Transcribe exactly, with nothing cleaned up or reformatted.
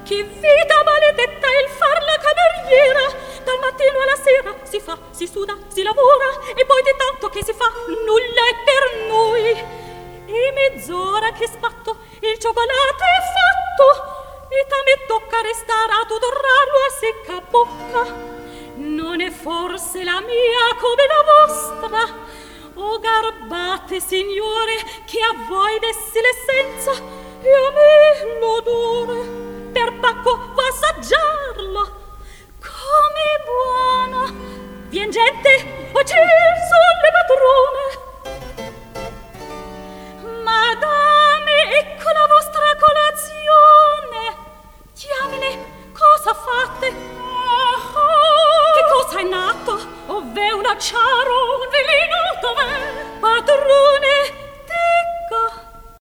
Che vita maledetta il far la cameriera! Dal mattino alla sera si fa, si suda, si lavora, e poi di tanto che si fa nulla è per noi. E mezz'ora che sbatto il cioccolato è fatto, e a me tocca restare a tudorarlo a secca bocca. Non è forse la mia come la vostra? O garbate, signore, che a voi dessi l'essenza e a me l'odore. Per Bacco va assaggiarla. Come buona! Vien gente!